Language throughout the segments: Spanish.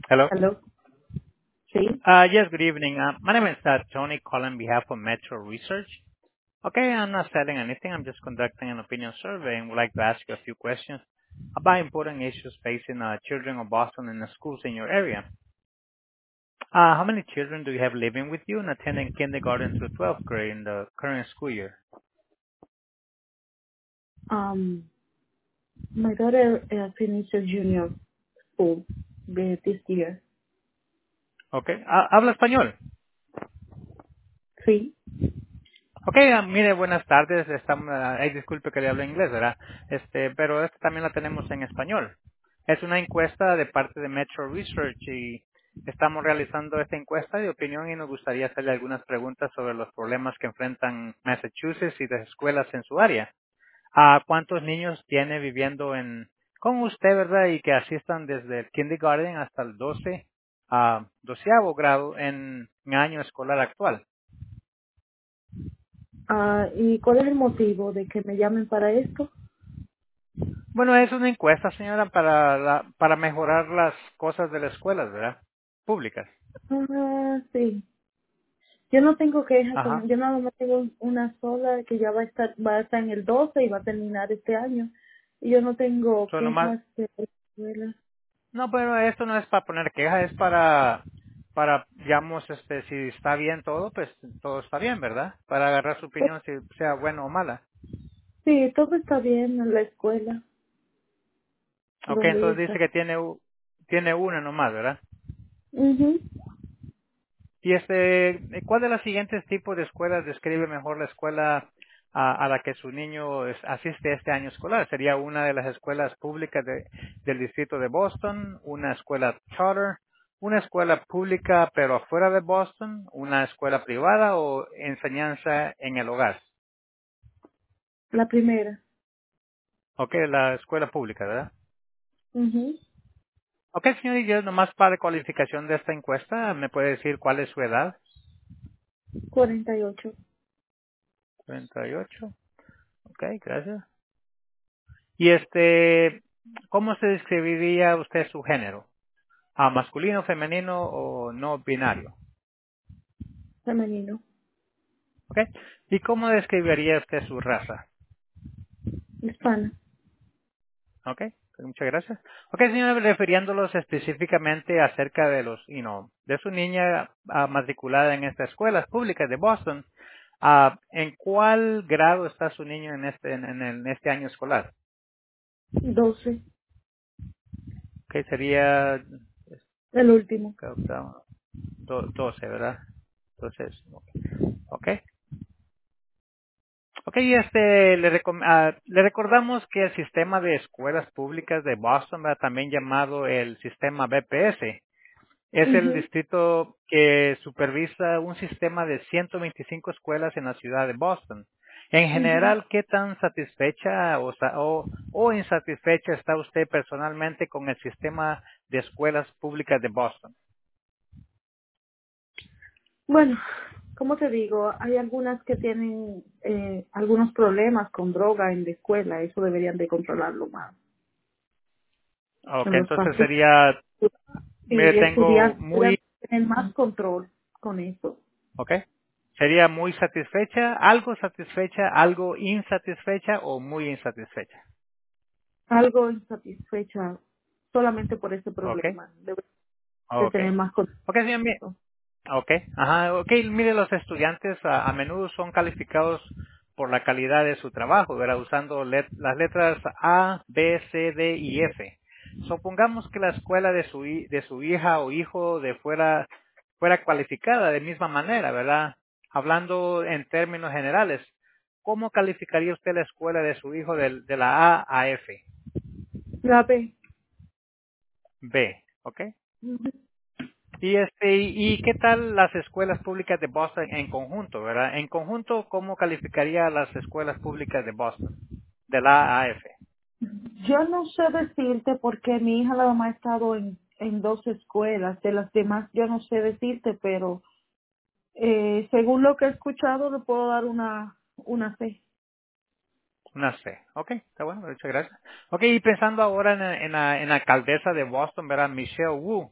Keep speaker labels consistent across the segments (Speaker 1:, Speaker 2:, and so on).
Speaker 1: Hello.
Speaker 2: Hello. Sí.
Speaker 1: Yes, good evening. My name is Tony calling on behalf of Metro Research. Okay, I'm not selling anything. I'm just conducting an opinion survey and would like to ask you a few questions about important issues facing children of Boston and the schools in your area. How many children do you have living with you and attending kindergarten through 12th grade in the current school year?
Speaker 2: Um, my daughter finished her junior school this year.
Speaker 1: Okay. ¿Habla español?
Speaker 2: Sí.
Speaker 1: Okay, mire, buenas tardes. Estamos, disculpe que le hable inglés, ¿verdad? Pero esta también la tenemos en español. Es una encuesta de parte de Metro Research y estamos realizando esta encuesta de opinión y nos gustaría hacerle algunas preguntas sobre los problemas que enfrentan Massachusetts y las escuelas en su área. ¿Cuántos niños tiene viviendo con usted, verdad? Y que asistan desde el kindergarten hasta el 12º grado en año escolar actual?
Speaker 2: ¿Y cuál es el motivo de que me llamen para esto?
Speaker 1: Bueno, es una encuesta, señora, para mejorar las cosas de las escuelas, ¿verdad? Públicas.
Speaker 2: Sí. Yo no tengo quejas
Speaker 1: Ajá.
Speaker 2: yo nada más tengo una sola que ya va a estar en el 12 y va a terminar este año. Y yo no tengo
Speaker 1: So, nomás,
Speaker 2: quejas de la escuela.
Speaker 1: no, pero esto no es para poner queja, es digamos, si está bien todo, pues todo está bien, ¿verdad? Para agarrar su opinión, si sea buena o mala.
Speaker 2: Sí, todo está bien en la escuela
Speaker 1: Ok,
Speaker 2: donde ella
Speaker 1: entonces dice
Speaker 2: está.
Speaker 1: que tiene una nomás, ¿verdad?
Speaker 2: Mhm.
Speaker 1: Y ¿cuál de los siguientes tipos de escuelas describe mejor la escuela a la que su niño asiste este año escolar? ¿Sería una de las escuelas públicas del distrito de Boston, una escuela charter, una escuela pública pero afuera de Boston, una escuela privada o enseñanza en el hogar?
Speaker 2: La primera.
Speaker 1: Ok, la escuela pública, ¿verdad?
Speaker 2: Mhm.
Speaker 1: Ok, señor, y yo nomás para cualificación de esta encuesta, ¿me puede decir cuál es su edad?
Speaker 2: 48.
Speaker 1: 38. Ok, gracias. Y ¿cómo se describiría usted su género? ¿Masculino, femenino o no binario?
Speaker 2: Femenino.
Speaker 1: ¿Ok? ¿Y cómo describiría usted su raza?
Speaker 2: Hispana.
Speaker 1: ¿Ok? Pues muchas gracias. Ok, señora, refiriéndolos específicamente acerca de de su niña matriculada en estas escuelas públicas de Boston, ¿en cuál grado está su niño en este año escolar?
Speaker 2: 12.
Speaker 1: Que sería
Speaker 2: El último.
Speaker 1: 12, ¿verdad? Entonces, ok. Ok, le recordamos que el sistema de escuelas públicas de Boston, ¿verdad? También llamado el sistema BPS, es el
Speaker 2: Ujú.
Speaker 1: distrito que supervisa un sistema de 125 escuelas en la ciudad de Boston. En
Speaker 2: Ujú.
Speaker 1: general, ¿qué tan satisfecha o insatisfecha está usted personalmente con el sistema de escuelas públicas de Boston?
Speaker 2: Bueno, ¿cómo te digo? Hay algunas que tienen algunos problemas con droga en la escuela. Eso deberían de controlarlo más.
Speaker 1: Ok,
Speaker 2: En los
Speaker 1: entonces
Speaker 2: pasos.
Speaker 1: sería, me
Speaker 2: Sí,
Speaker 1: tengo
Speaker 2: estudiantes
Speaker 1: muy
Speaker 2: deberían tener más control con eso.
Speaker 1: ¿Ok? ¿Sería muy satisfecha, algo insatisfecha o muy insatisfecha?
Speaker 2: Algo insatisfecha solamente por ese
Speaker 1: ¿Ok?
Speaker 2: problema. Debe de
Speaker 1: Ok.
Speaker 2: tener más control.
Speaker 1: Ok, señor, ok. Ajá, ok. Mire, los estudiantes a menudo son calificados por la calidad de su trabajo, ¿verdad? Usando las letras A, B, C, D y F. Supongamos que la escuela de su hija o hijo fuera cualificada de misma manera, ¿verdad? Hablando en términos generales, ¿cómo calificaría usted la escuela de su hijo de la A a F?
Speaker 2: La B.
Speaker 1: B, ¿ok?
Speaker 2: Ujú.
Speaker 1: ¿Y qué tal las escuelas públicas de Boston en conjunto, verdad? En conjunto, ¿cómo calificaría las escuelas públicas de Boston? De la A a F.
Speaker 2: Yo no sé decirte porque mi hija la mamá ha estado en dos escuelas. De las demás yo no sé decirte, pero según lo que he escuchado le puedo dar una C.
Speaker 1: Una C. Ok, está bueno, muchas gracias. Ok, y pensando ahora en la alcaldesa de Boston, ¿verdad? Michelle Wu.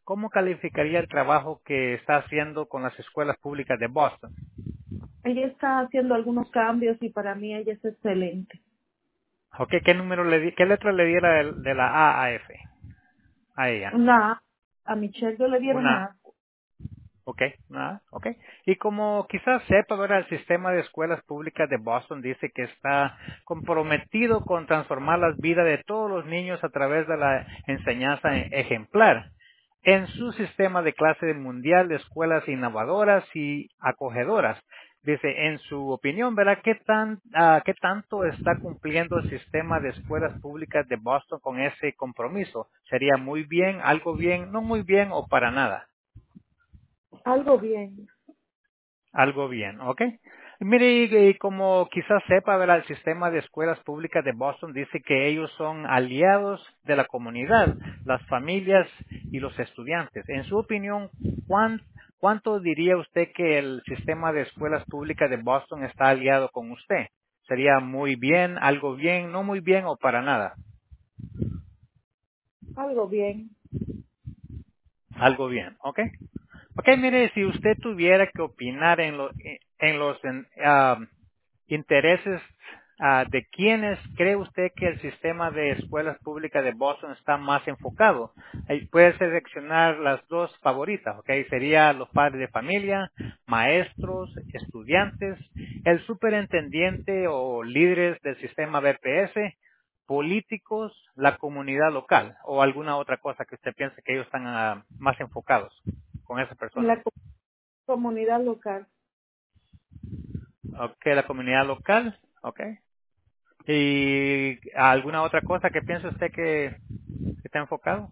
Speaker 1: ¿Cómo calificaría el trabajo que está haciendo con las escuelas públicas de Boston?
Speaker 2: Ella está haciendo algunos cambios y para mí ella es excelente.
Speaker 1: Ok, ¿qué letra le diera de la A a F a ella?
Speaker 2: Una A. A Michelle yo le dieron
Speaker 1: Una
Speaker 2: una A.
Speaker 1: Ok, nada, ok. Y como quizás sepa, ¿verdad? El sistema de escuelas públicas de Boston dice que está comprometido con transformar las vidas de todos los niños a través de la enseñanza ejemplar. En su sistema de clase mundial de escuelas innovadoras y acogedoras. Dice, en su opinión, ¿verdad? ¿Qué tanto está cumpliendo el sistema de escuelas públicas de Boston con ese compromiso? ¿Sería muy bien, algo bien, no muy bien o para nada?
Speaker 2: Algo bien.
Speaker 1: Algo bien, ¿ok? Mire, y como quizás sepa, ¿verdad? El sistema de escuelas públicas de Boston dice que ellos son aliados de la comunidad, las familias y los estudiantes. En su opinión, ¿cuánto diría usted que el sistema de escuelas públicas de Boston está aliado con usted? ¿Sería muy bien, algo bien, no muy bien o para nada?
Speaker 2: Algo bien.
Speaker 1: Algo bien, ¿ok? Ok, mire, si usted tuviera que opinar en los intereses de quiénes cree usted que el sistema de escuelas públicas de Boston está más enfocado, puede seleccionar las dos favoritas, ok, sería los padres de familia, maestros, estudiantes, el superintendente o líderes del sistema BPS, políticos, la comunidad local o alguna otra cosa que usted piense que ellos están más enfocados con esa
Speaker 2: En
Speaker 1: persona.
Speaker 2: la comunidad local.
Speaker 1: Ok, la comunidad local, ok. ¿Y alguna otra cosa que piense usted que está enfocado?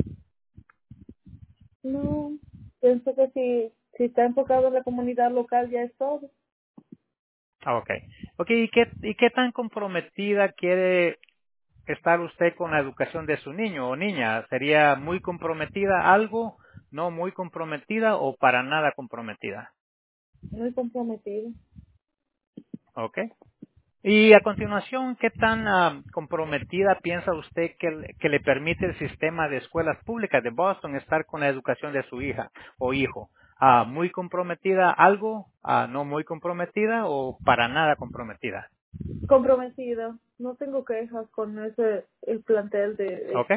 Speaker 2: No, pienso que si está enfocado en la comunidad local ya es todo.
Speaker 1: Ok. Ok, ¿y qué tan comprometida quiere estar usted con la educación de su niño o niña? ¿Sería muy comprometida algo, no muy comprometida o para nada comprometida?
Speaker 2: Muy comprometido.
Speaker 1: Ok. Y a continuación, ¿qué tan comprometida piensa usted que le permite el sistema de escuelas públicas de Boston estar con la educación de su hija o hijo? ¿Muy comprometida algo? ¿No muy comprometida o para nada comprometida?
Speaker 2: Comprometido. No tengo quejas con el plantel
Speaker 1: ¿Ok?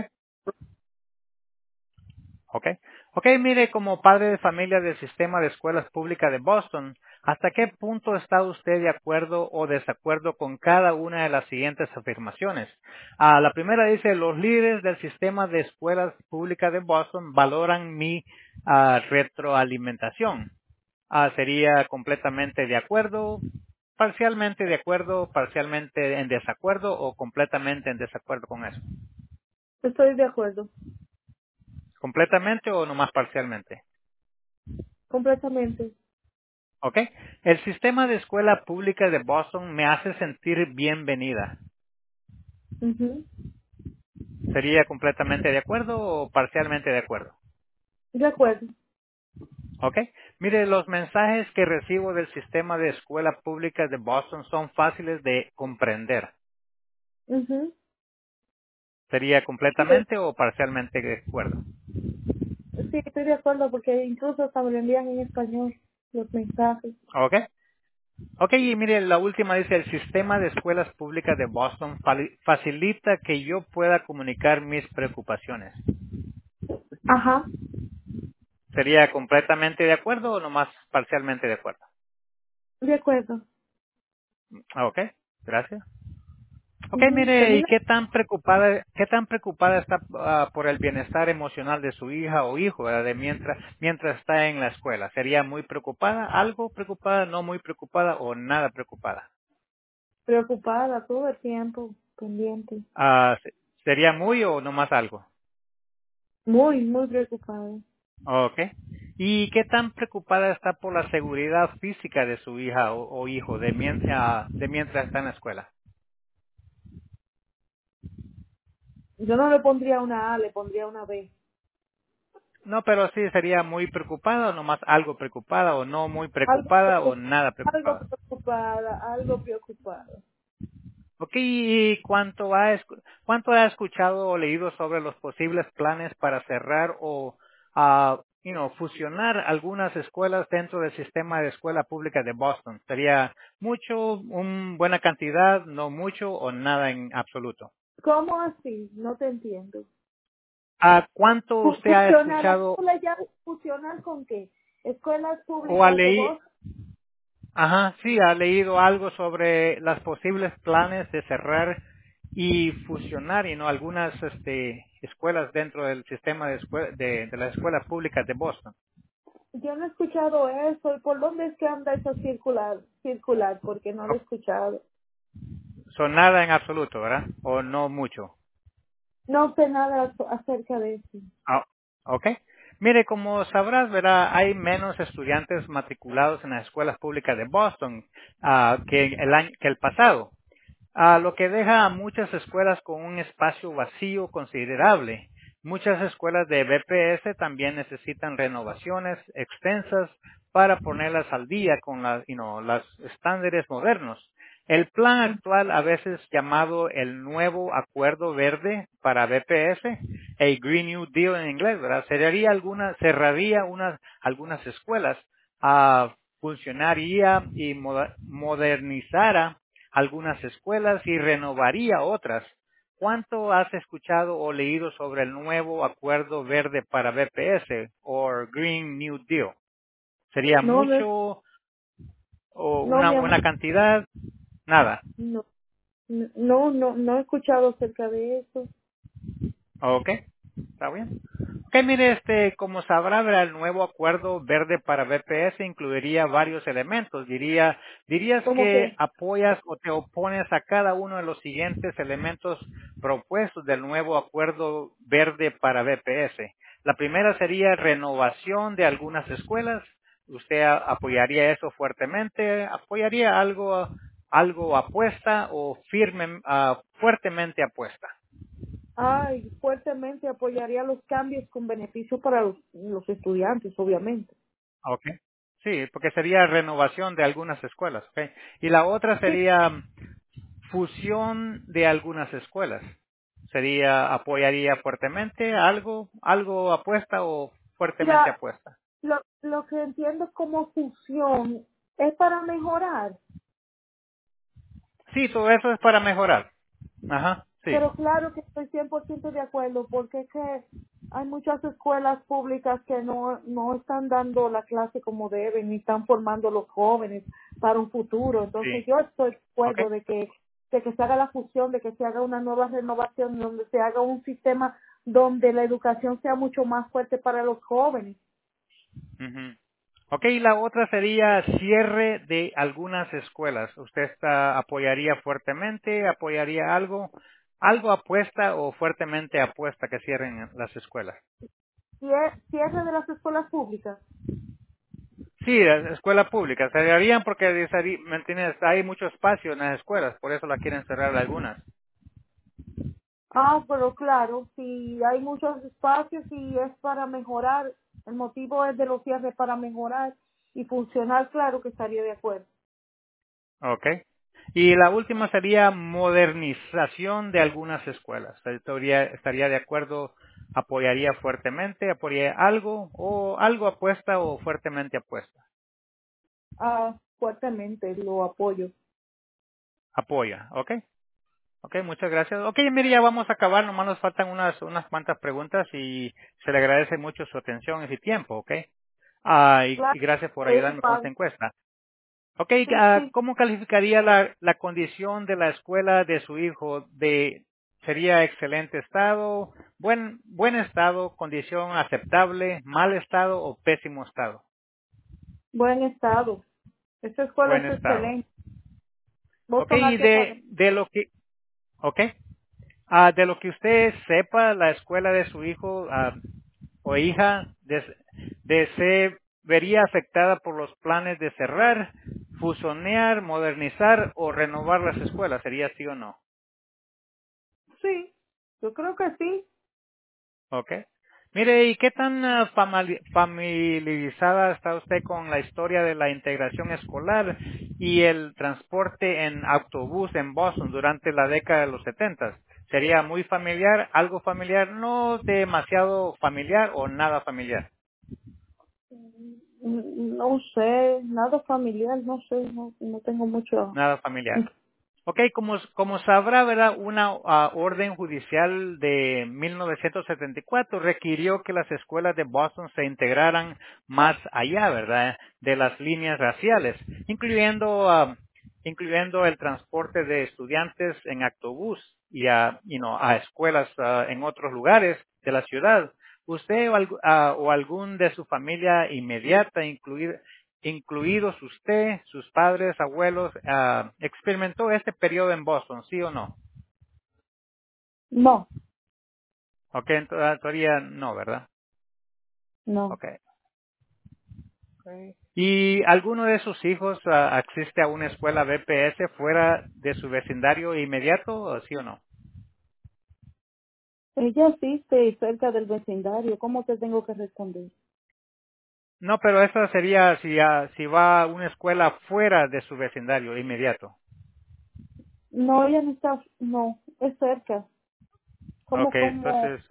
Speaker 1: Ok. Ok, mire, como padre de familia del sistema de escuelas públicas de Boston, ¿hasta qué punto está usted de acuerdo o desacuerdo con cada una de las siguientes afirmaciones? La primera dice, los líderes del sistema de escuelas públicas de Boston valoran mi retroalimentación. Sería completamente de acuerdo, parcialmente en desacuerdo o completamente en desacuerdo con eso.
Speaker 2: Estoy de acuerdo.
Speaker 1: ¿Completamente o nomás parcialmente?
Speaker 2: Completamente.
Speaker 1: ¿Ok? El sistema de escuela pública de Boston me hace sentir bienvenida.
Speaker 2: Ujú.
Speaker 1: ¿Sería completamente de acuerdo o parcialmente de acuerdo?
Speaker 2: De acuerdo.
Speaker 1: ¿Ok? Mire, los mensajes que recibo del sistema de escuela pública de Boston son fáciles de comprender.
Speaker 2: Ujú.
Speaker 1: ¿Sería
Speaker 2: Sí,
Speaker 1: completamente o parcialmente de acuerdo?
Speaker 2: sí, estoy de acuerdo porque incluso hasta me lo envían en español los mensajes.
Speaker 1: ¿Ok? Ok, y mire, la última dice, el sistema de escuelas públicas de Boston facilita que yo pueda comunicar mis preocupaciones.
Speaker 2: Ajá.
Speaker 1: ¿Sería completamente de acuerdo o nomás parcialmente de acuerdo?
Speaker 2: De acuerdo.
Speaker 1: Ok, gracias. Ok,
Speaker 2: Ujú.
Speaker 1: mire, ¿y
Speaker 2: Termina.
Speaker 1: qué tan preocupada está por el bienestar emocional de su hija o hijo, ¿verdad? De mientras está en la escuela? ¿Sería muy preocupada, algo preocupada, no muy preocupada o nada preocupada?
Speaker 2: Preocupada todo el tiempo. Pendiente.
Speaker 1: ¿Sería muy o nomás algo?
Speaker 2: Muy, muy preocupada.
Speaker 1: Ok. ¿Y qué tan preocupada está por la seguridad física de su hija o hijo de mientras está en la escuela?
Speaker 2: Yo no le pondría una A, le pondría una B.
Speaker 1: No, pero sí sería muy preocupada o nomás algo preocupada o no muy
Speaker 2: Algo,
Speaker 1: preocupada o nada
Speaker 2: algo
Speaker 1: preocupada.
Speaker 2: preocupada, algo preocupada.
Speaker 1: Ok, ¿y cuánto ha escuchado o leído sobre los posibles planes para cerrar o fusionar algunas escuelas dentro del sistema de escuela pública de Boston. ¿Sería mucho, una buena cantidad, no mucho o nada en absoluto?
Speaker 2: ¿Cómo así? No te entiendo.
Speaker 1: ¿Cuánto usted ha
Speaker 2: Fusionar, ¿a
Speaker 1: escuchado
Speaker 2: qué le llamas fusionar con qué? Escuelas
Speaker 1: o ha
Speaker 2: públicas de
Speaker 1: leído?
Speaker 2: Boston.
Speaker 1: Ajá, sí, ha leído algo sobre los posibles planes de cerrar y fusionar, algunas escuelas dentro del sistema de las escuelas públicas de Boston.
Speaker 2: Yo no he escuchado eso. ¿Y por dónde es que anda eso circular? Porque no lo he escuchado.
Speaker 1: Son nada en absoluto, ¿verdad? O no mucho.
Speaker 2: No sé nada acerca de eso.
Speaker 1: Ah, ok. Mire, como sabrás, ¿verdad? Hay menos estudiantes matriculados en las escuelas públicas de Boston que el pasado. Lo que deja a muchas escuelas con un espacio vacío considerable. Muchas escuelas de BPS también necesitan renovaciones extensas para ponerlas al día con los estándares modernos. El plan actual, a veces llamado el nuevo acuerdo verde para BPS, el Green New Deal en inglés, ¿verdad? Cerraría algunas escuelas, funcionaría y modernizara algunas escuelas y renovaría otras. ¿Cuánto has escuchado o leído sobre el nuevo acuerdo verde para BPS o Green New Deal? ¿Sería
Speaker 2: No, no,
Speaker 1: mucho o
Speaker 2: no,
Speaker 1: una
Speaker 2: mi amor.
Speaker 1: buena cantidad? Nada.
Speaker 2: No, no he escuchado acerca de eso.
Speaker 1: Ok, está bien. Ok, mire, como sabrá, verá, el nuevo acuerdo verde para BPS incluiría varios elementos. ¿Dirías
Speaker 2: Como
Speaker 1: que
Speaker 2: que,
Speaker 1: apoyas o te opones a cada uno de los siguientes elementos propuestos del nuevo acuerdo verde para BPS? La primera sería renovación de algunas escuelas. ¿Usted apoyaría eso fuertemente? ¿Apoyaría algo apuesta o fuertemente apuesta?
Speaker 2: ay, fuertemente apoyaría los cambios con beneficio para los estudiantes, obviamente.
Speaker 1: Okay. Sí, porque sería renovación de algunas escuelas, ¿ok? Y la otra
Speaker 2: Sí,
Speaker 1: sería fusión de algunas escuelas. Apoyaría fuertemente algo apuesta o fuertemente
Speaker 2: mira,
Speaker 1: apuesta.
Speaker 2: lo que entiendo como fusión es para mejorar.
Speaker 1: Sí, todo eso es para mejorar. Ajá, sí,
Speaker 2: Pero claro que estoy 100% de acuerdo, porque es que hay muchas escuelas públicas que no están dando la clase como deben, ni están formando los jóvenes para un futuro. Entonces
Speaker 1: sí.
Speaker 2: yo estoy de
Speaker 1: Okay.
Speaker 2: acuerdo de que se haga la fusión, de que se haga una nueva renovación, donde se haga un sistema donde la educación sea mucho más fuerte para los jóvenes.
Speaker 1: Ujú. Ok, y la otra sería cierre de algunas escuelas. ¿Usted apoyaría fuertemente, apoyaría algo apuesta o fuertemente apuesta que cierren las escuelas?
Speaker 2: Cierre de las escuelas públicas.
Speaker 1: Sí, la escuela pública. Cerrarían porque, ¿me entiendes? Hay mucho espacio en las escuelas, por eso la quieren cerrar algunas.
Speaker 2: Ah, pero claro, si hay muchos espacios y es para mejorar, el motivo es de los cierres para mejorar y funcionar, claro que estaría de acuerdo.
Speaker 1: Ok. Y la última sería modernización de algunas escuelas. ¿Estaría de acuerdo, apoyaría fuertemente, apoyaría algo apuesta o fuertemente apuesta?
Speaker 2: Ah, fuertemente lo apoyo.
Speaker 1: Apoya, ok. Ok, muchas gracias. Ok, mire, ya vamos a acabar, nomás nos faltan unas cuantas preguntas y se le agradece mucho su atención y su tiempo, ok. Y
Speaker 2: Claro,
Speaker 1: gracias por ayudarme con esta
Speaker 2: Pablo.
Speaker 1: encuesta. Ok,
Speaker 2: Sí, sí.
Speaker 1: ¿cómo calificaría la condición de la escuela de su hijo? ¿Sería excelente estado, buen estado, condición aceptable, mal estado o pésimo estado?
Speaker 2: Buen estado. Esta escuela
Speaker 1: Buen
Speaker 2: es
Speaker 1: estado.
Speaker 2: excelente.
Speaker 1: Ok,
Speaker 2: Boston
Speaker 1: y
Speaker 2: Academy.
Speaker 1: ok, de lo que usted sepa, la escuela de su hijo o hija se vería afectada por los planes de cerrar, fusionear, modernizar o renovar las escuelas. ¿Sería sí o no?
Speaker 2: Sí, yo creo que sí.
Speaker 1: Ok. Mire, ¿y qué tan familiarizada está usted con la historia de la integración escolar y el transporte en autobús en Boston durante la década de los 70? ¿Sería muy familiar, algo familiar, no demasiado familiar o nada familiar?
Speaker 2: No sé, nada familiar, no sé, no tengo mucho.
Speaker 1: Nada familiar. Ok, como sabrá, ¿verdad? Una orden judicial de 1974 requirió que las escuelas de Boston se integraran más allá, ¿verdad? De las líneas raciales, incluyendo el transporte de estudiantes en autobús y a escuelas en otros lugares de la ciudad. ¿Usted o algún de su familia inmediata, incluidos usted, sus padres, abuelos, experimentó este periodo en Boston, sí o no?
Speaker 2: No,
Speaker 1: Ok, en teoría no, ¿verdad?
Speaker 2: no.
Speaker 1: Ok. ¿Y alguno de sus hijos asiste a una escuela BPS fuera de su vecindario inmediato, o sí o no?
Speaker 2: Ella asiste cerca del vecindario, ¿cómo te tengo que responder?
Speaker 1: No, pero eso sería si va a una escuela fuera de su vecindario inmediato.
Speaker 2: No, ella no está, no, es cerca.
Speaker 1: Ok,
Speaker 2: Como,
Speaker 1: entonces,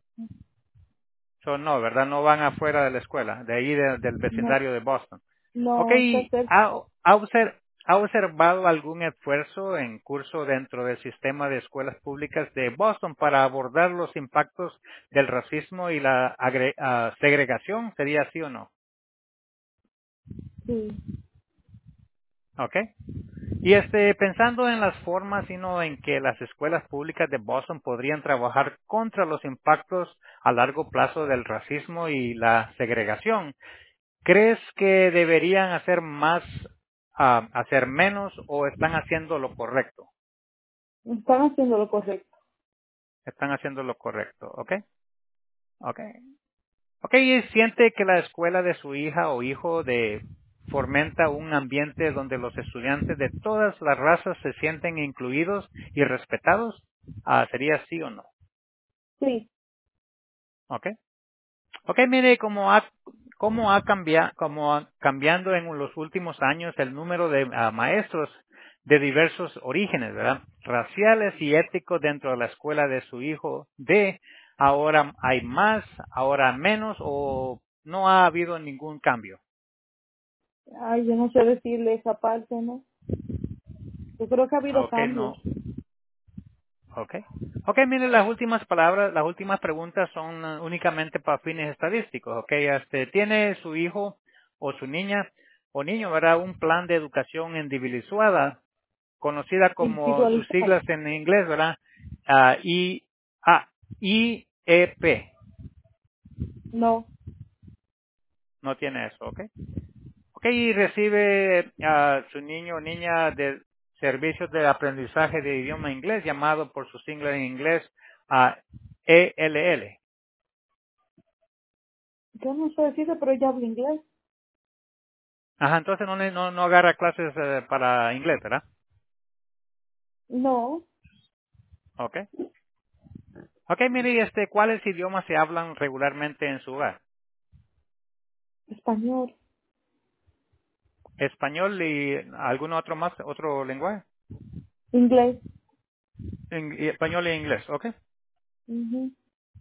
Speaker 1: no, ¿verdad? No van afuera de la escuela, de ahí del
Speaker 2: no,
Speaker 1: vecindario de Boston. Ok,
Speaker 2: no, está cerca.
Speaker 1: ¿ha observado algún esfuerzo en curso dentro del sistema de escuelas públicas de Boston para abordar los impactos del racismo y la segregación? ¿Sería así o no?
Speaker 2: Sí,
Speaker 1: Ok. Y pensando en las formas, sino en que las escuelas públicas de Boston podrían trabajar contra los impactos a largo plazo del racismo y la segregación, ¿crees que deberían hacer más, hacer menos o están haciendo lo correcto?
Speaker 2: están haciendo lo correcto.
Speaker 1: Están haciendo lo correcto, ¿ok? Ok. Ok, ¿y siente que la escuela de su hija o hijo fomenta un ambiente donde los estudiantes de todas las razas se sienten incluidos y respetados? ¿Sería sí o no?
Speaker 2: Sí,
Speaker 1: Ok. Ok, mire cómo ha cambiando en los últimos años el número de maestros de diversos orígenes, ¿verdad? Raciales y étnicos dentro de la escuela de su hijo. Ahora hay más, ahora menos o no ha habido ningún cambio.
Speaker 2: ay, yo no sé decirle esa parte, ¿no? Yo creo que ha habido
Speaker 1: Ok,
Speaker 2: cambios.
Speaker 1: no. Ok. Ok, mire, las últimas palabras, las últimas preguntas son únicamente para fines estadísticos. Ok, ¿tiene su hijo o su niña o niño, verdad, un plan de educación individualizada, conocida como sus
Speaker 2: Individualizado.
Speaker 1: siglas en inglés, verdad? Ah, IEP.
Speaker 2: No,
Speaker 1: No tiene eso, ok. Ok, y recibe a su niño o niña de servicios de aprendizaje de idioma inglés, llamado por su sigla en inglés ELL.
Speaker 2: yo no sé decirle, pero ella habla inglés.
Speaker 1: Ajá, entonces no agarra clases para inglés, ¿verdad?
Speaker 2: No,
Speaker 1: Ok. Ok, mire, y ¿cuáles idiomas se hablan regularmente en su hogar?
Speaker 2: español,
Speaker 1: ¿Español y algún otro más, otro lenguaje?
Speaker 2: inglés.
Speaker 1: Y español e inglés, ok.
Speaker 2: Ujú.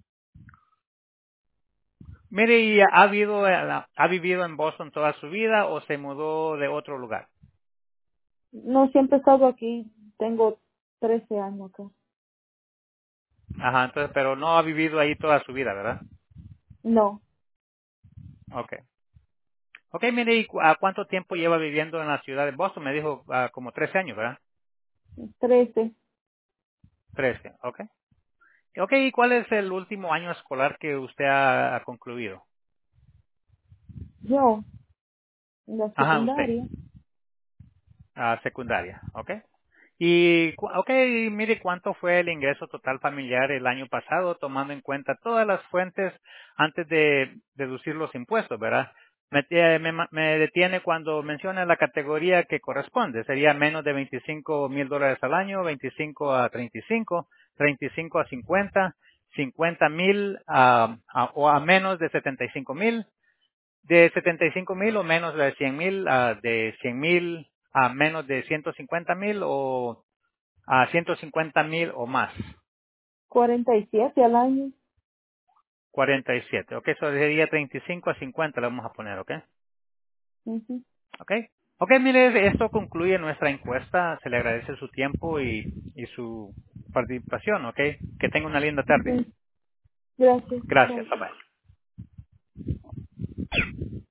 Speaker 1: Mire, ¿y ha vivido en Boston toda su vida o se mudó de otro lugar?
Speaker 2: No, siempre he estado aquí. Tengo 13 años acá.
Speaker 1: Ajá, entonces, pero no ha vivido ahí toda su vida, ¿verdad?
Speaker 2: No,
Speaker 1: Ok. Ok, mire, ¿y cuánto tiempo lleva viviendo en la ciudad de Boston? Me dijo como 13 años, ¿verdad?
Speaker 2: 13.
Speaker 1: 13, ok. Ok, ¿y cuál es el último año escolar que usted ha concluido?
Speaker 2: Yo, en la
Speaker 1: Ajá, usted.
Speaker 2: secundaria,
Speaker 1: Secundaria, ok. Ok, mire cuánto fue el ingreso total familiar el año pasado, tomando en cuenta todas las fuentes antes de deducir los impuestos, ¿verdad? Me detiene cuando menciona la categoría que corresponde. Sería menos de $25,000 al año, 25 a 35, 35 a 50, 50,000 o a menos de 75,000, de 75,000 o menos de 100,000, de 100,000 a menos de 150,000 o a 150,000 o más.
Speaker 2: 47 al año.
Speaker 1: 47. Ok, eso sería 35 a 50 le vamos a poner, ok.
Speaker 2: Ujú.
Speaker 1: Ok. Ok, mire, esto concluye nuestra encuesta. Se le agradece su tiempo y su participación, ok. Que tenga una linda tarde.
Speaker 2: Ok. Gracias.
Speaker 1: Gracias,
Speaker 2: Bye.
Speaker 1: bye bye.